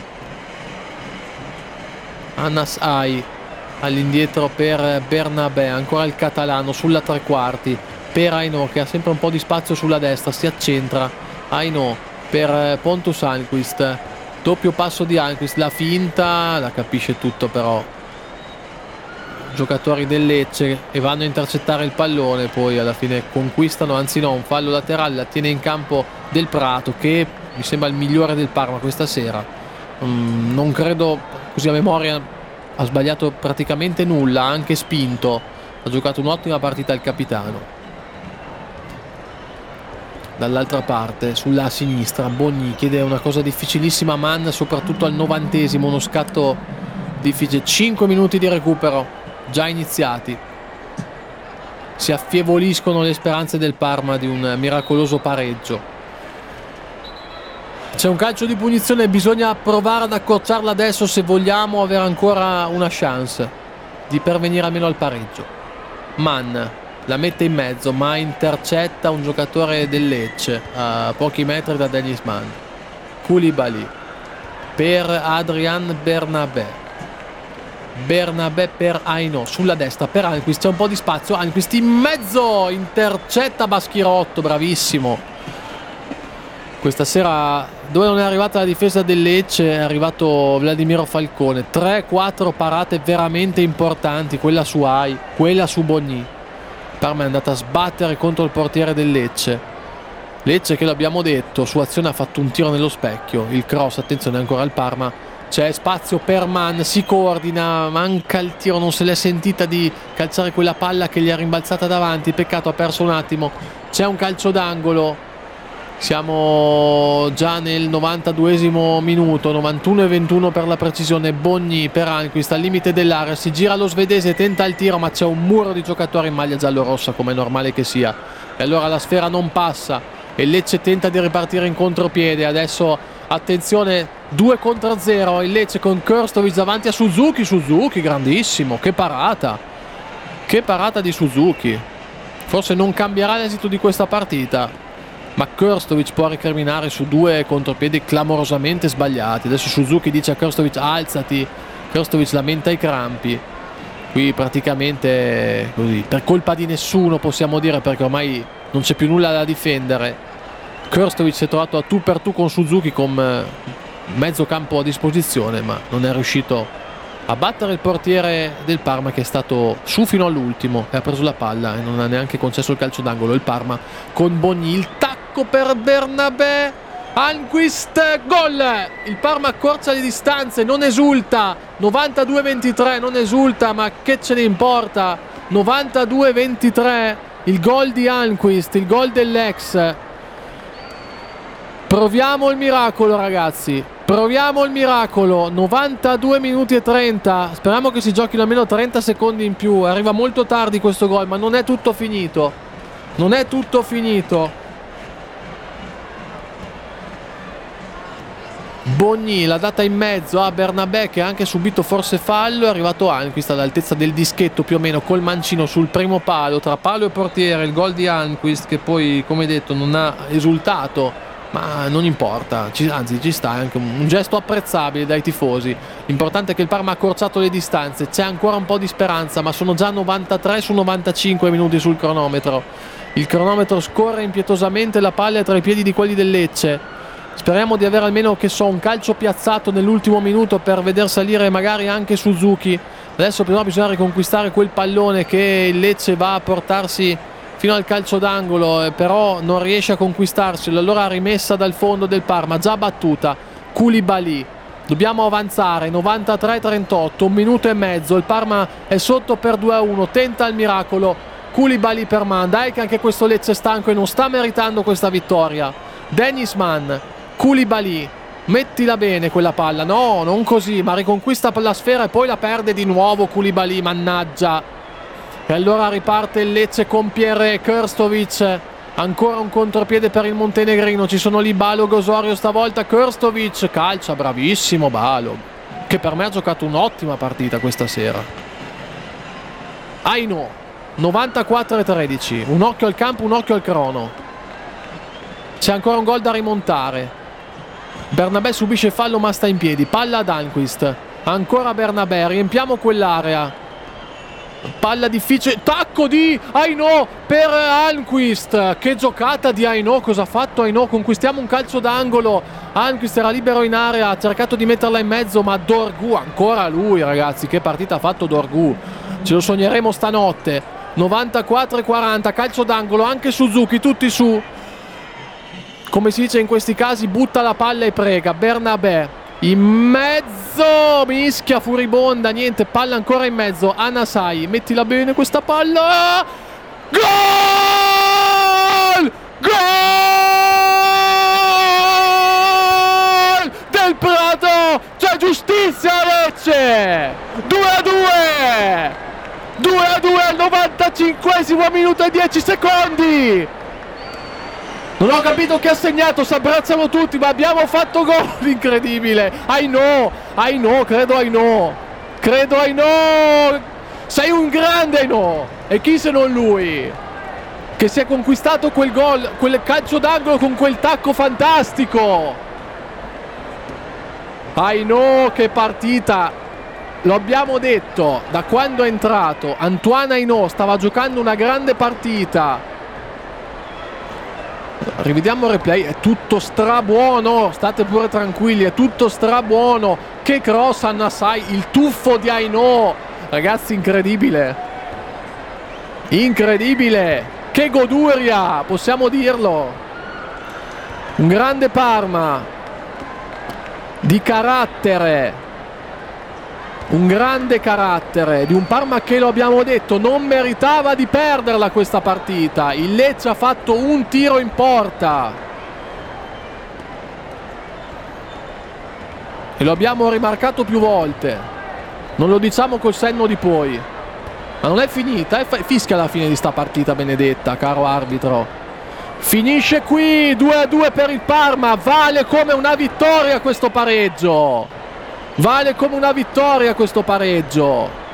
Anas Ai all'indietro per Bernabé, ancora il catalano sulla tre quarti per Aino, che ha sempre un po' di spazio sulla destra, si accentra. Aino per Pontus Almqvist, doppio passo di Almqvist, la finta la capisce tutto però giocatori del Lecce, e vanno a intercettare il pallone, poi alla fine conquistano, anzi no, un fallo laterale, la tiene in campo Del Prato, che mi sembra il migliore del Parma questa sera. Non credo, così a memoria, ha sbagliato praticamente nulla, ha anche spinto, ha giocato un'ottima partita il capitano. Dall'altra parte, sulla sinistra, Bogni chiede una cosa difficilissima a Mann, soprattutto al 90esimo, uno scatto difficile. 5 minuti di recupero già iniziati. Si affievoliscono le speranze del Parma di un miracoloso pareggio. C'è un calcio di punizione, bisogna provare ad accorciarla adesso se vogliamo avere ancora una chance di pervenire almeno al pareggio. Mann la mette in mezzo, ma intercetta un giocatore del Lecce a pochi metri da Dennis Mann. Koulibaly per Adrian Bernabé per Aino, sulla destra per Almqvist, c'è un po' di spazio, Almqvist in mezzo, intercetta Baschirotto, bravissimo. Questa sera, dove non è arrivata la difesa del Lecce, è arrivato Vladimiro Falcone. 3-4 parate veramente importanti, quella su Ai, quella su Bogni. Parma è andata a sbattere contro il portiere del Lecce che, l'abbiamo detto, su azione ha fatto un tiro nello specchio, il cross, attenzione ancora al Parma, c'è spazio per Mann, si coordina, manca il tiro, non se l'è sentita di calciare quella palla che gli è rimbalzata davanti, peccato, ha perso un attimo. C'è un calcio d'angolo, siamo già nel 92esimo minuto, 91-21 per la precisione. Bogni per Almqvist al limite dell'area, si gira lo svedese, tenta il tiro, ma c'è un muro di giocatori in maglia giallorossa, come è normale che sia, e allora la sfera non passa e il Lecce tenta di ripartire in contropiede. Adesso attenzione, 2 contro 0, il Lecce con Krstovic davanti a Suzuki, grandissimo, che parata di Suzuki. Forse non cambierà l'esito di questa partita, ma Krstovic può recriminare su 2 contropiedi clamorosamente sbagliati. Adesso Suzuki dice a Krstovic alzati, Krstovic lamenta i crampi. Qui praticamente così, per colpa di nessuno possiamo dire, perché ormai non c'è più nulla da difendere. Krstovic si è trovato a tu per tu con Suzuki con mezzo campo a disposizione, ma non è riuscito a battere il portiere del Parma, che è stato su fino all'ultimo e ha preso la palla e non ha neanche concesso il calcio d'angolo. Il Parma con Bogni, il tacco per Bernabé, Almqvist, gol! Il Parma accorcia le distanze, non esulta, 92-23, non esulta, ma che ce ne importa. 92-23, il gol di Almqvist, il gol dell'ex. Proviamo il miracolo, ragazzi, proviamo il miracolo. 92 minuti e 30, speriamo che si giochino almeno 30 secondi in più. Arriva molto tardi questo gol, ma non è tutto finito, non è tutto finito. Bogni l'ha data in mezzo a Bernabé, che ha anche subito forse fallo. È arrivato Almqvist all'altezza del dischetto più o meno, col mancino sul primo palo, tra palo e portiere. Il gol di Almqvist, che poi, come detto, non ha esultato ma non importa, anzi ci sta, è anche un gesto apprezzabile dai tifosi. L'importante è che il Parma ha accorciato le distanze, c'è ancora un po' di speranza, ma sono già 93 su 95 minuti sul cronometro. Il cronometro scorre impietosamente, la palla è tra i piedi di quelli del Lecce. Speriamo di avere almeno, che so, un calcio piazzato nell'ultimo minuto per veder salire magari anche Suzuki. Adesso però bisogna riconquistare quel pallone che il Lecce va a portarsi fino al calcio d'angolo, però non riesce a conquistarselo. Allora rimessa dal fondo del Parma, già battuta. Koulibaly, dobbiamo avanzare, 93-38, un minuto e mezzo, il Parma è sotto per 2-1, tenta il miracolo. Koulibaly per Mann, dai che anche questo Lecce è stanco e non sta meritando questa vittoria. Dennis Mann, Koulibaly, mettila bene quella palla, no, non così, ma riconquista la sfera e poi la perde di nuovo Koulibaly, mannaggia. E allora riparte il Lecce con Pierre Krstovic, ancora un contropiede per il montenegrino, ci sono lì Balog, Osorio stavolta, Krstovic calcia, bravissimo Balog, che per me ha giocato un'ottima partita questa sera. Aino, 94-13, un occhio al campo, un occhio al crono, c'è ancora un gol da rimontare. Bernabé subisce fallo ma sta in piedi, palla ad Almqvist, ancora Bernabé, riempiamo quell'area. Palla difficile, tacco di Aino per Almqvist, che giocata di Aino, cosa ha fatto Aino? Conquistiamo un calcio d'angolo, Almqvist era libero in area, ha cercato di metterla in mezzo, ma Dorgu, ancora lui ragazzi, che partita ha fatto Dorgu, ce lo sogneremo stanotte. 94-40, calcio d'angolo, anche Suzuki, tutti su, come si dice in questi casi, butta la palla e prega. Bernabé in mezzo, mischia furibonda, niente, palla ancora in mezzo. Anasai, mettila bene questa palla, gol! Gol del Prato, c'è giustizia a Lecce, 2-2 al 95esimo minuto e 10 secondi. Non ho capito chi ha segnato, si abbracciano tutti, ma abbiamo fatto gol, incredibile. Aino, credo Aino, sei un grande Aino, e chi se non lui, che si è conquistato quel gol, quel calcio d'angolo con quel tacco fantastico. Aino, che partita, lo abbiamo detto, da quando è entrato Antoine Aino stava giocando una grande partita. Rivediamo il replay, è tutto strabuono, state pure tranquilli, è tutto strabuono. Che cross a Nasai, il tuffo di Aino, ragazzi, incredibile, che goduria, possiamo dirlo. Un grande Parma di carattere, un grande carattere di un Parma che, lo abbiamo detto, non meritava di perderla questa partita. Il Lecce ha fatto un tiro in porta e lo abbiamo rimarcato più volte, non lo diciamo col senno di poi, ma non è finita, fischia la fine di sta partita, benedetta, caro arbitro. Finisce qui, 2-2 per il Parma, vale come una vittoria questo pareggio.